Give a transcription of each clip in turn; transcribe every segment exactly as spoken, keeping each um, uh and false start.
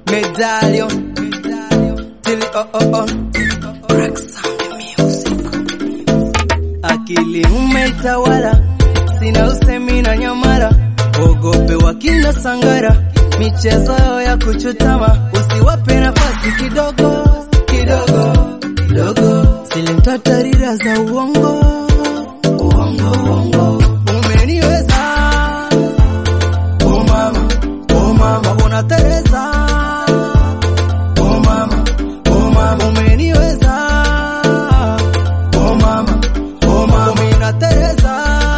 Medallion, till oh oh oh, Crack Sound Music. Akili umeitawala, sina usemi na nyamara, ogope wakina sangara, michezo ya kuchutama, usiwape nafasi kidogo, kidogo, kidogo, zile mtatarira za uongo, uongo, uongo. Umeniweza, oh mama, oh mama, bona Teresa, oh mama, oh mama, umeniweza, oh mama, oh mama, mina Teresa.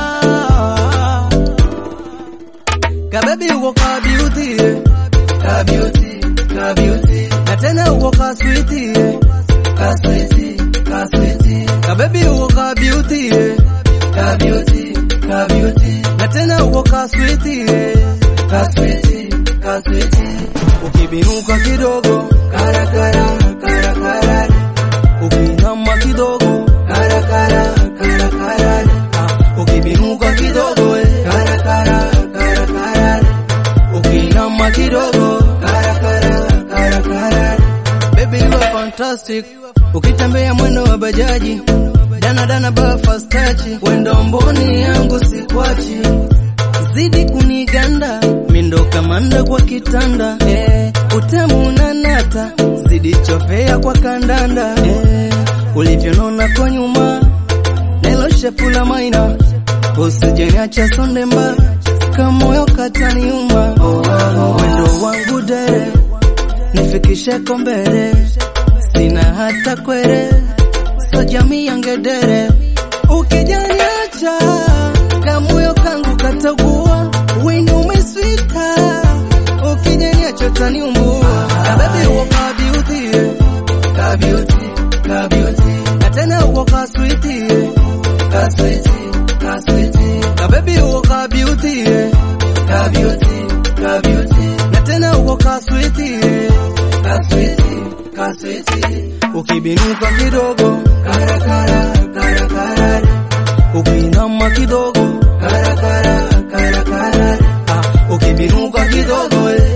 Ka baby uko ka beauty, ka beauty, ka beauty, na tena uko ka sweetie, ka sweetie, ka sweetie. Ka baby uko ka beauty, ka beauty, ka beauty, na tena uko ka sweetie, ka sweetie, ka sweetie. Ukibinuka kidogo, kara kara, kara kara, ukinama kidogo, kara kara, kara kara, ukibinuka kidogo, kara kara, kara kara, ukinama kidogo, kara kara, kara kara. Baby you are fantastic, ukitembea mwendo wa bajaji, dana dana ba fast touch, wendo mboni yangu sikwachi, zidi kuniganda, mindo kamanda kwa kitanda, eh, utamu nanata, zidi chopea kwa kandanda, eh, ulivyonona kwa nyuma, nelo shepula maina, usijeniacha sondemba, kamoyo kataniuma, oh, oh, oh. Wendo wangu dere, nifikishe kombere, sina hata kwere, so jamii yangedere, ukijaniacha, kamoyo kangu katagua, wini umeswita, ukijaniacha taniumbua. Ka baby uko ka beauty, ka beauty, ka beauty, na tena uko ka sweetie, ka sweetie, ka sweetie. Ka baby uko ka beauty, ka beauty, ka beauty, na tena uko ka sweetie, ka sweetie, ka sweetie. Ukibinuka kidogo, kara kara, kara kara, ukinama kidogo, kara kara, kara kara, ah, ukibinuka kidogo,